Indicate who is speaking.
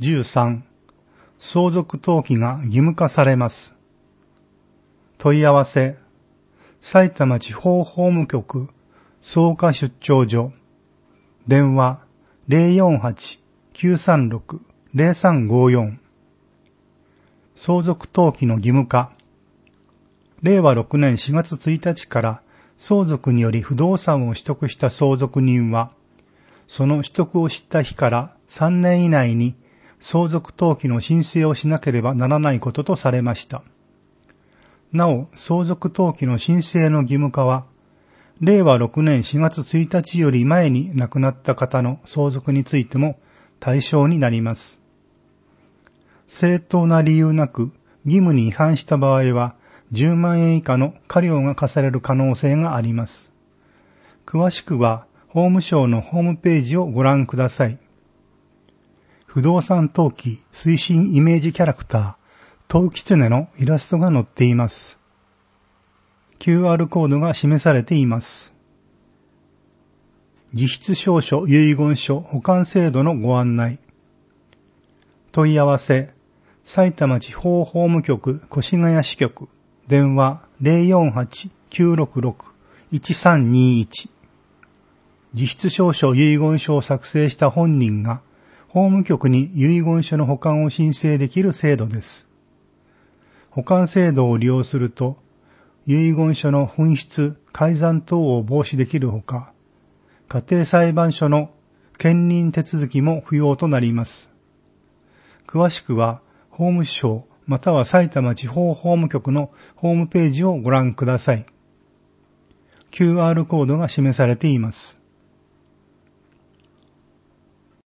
Speaker 1: 13、相続登記が義務化されます。問い合わせ、埼玉地方法務局草加出張所、電話 048-936-0354。相続登記の義務化。令和6年4月1日から相続により不動産を取得した相続人は、その取得を知った日から3年以内に相続登記の申請をしなければならないこととされました。なお、相続登記の申請の義務化は、令和6年4月1日より前に亡くなった方の相続についても対象になります。正当な理由なく義務に違反した場合は、10万円以下の科料が課される可能性があります。詳しくは、法務省のホームページをご覧ください。不動産登記推進イメージキャラクター、登記狐のイラストが載っています。QR コードが示されています。自筆証書遺言書保管制度のご案内。問い合わせ、埼玉地方法務局越谷支局、電話 048-966-1321。自筆証書遺言書を作成した本人が法務局に遺言書の保管を申請できる制度です。保管制度を利用すると、遺言書の紛失、改ざん等を防止できるほか、家庭裁判所の兼任手続きも不要となります。詳しくは、法務省または埼玉地方法務局のホームページをご覧ください。QR コードが示されています。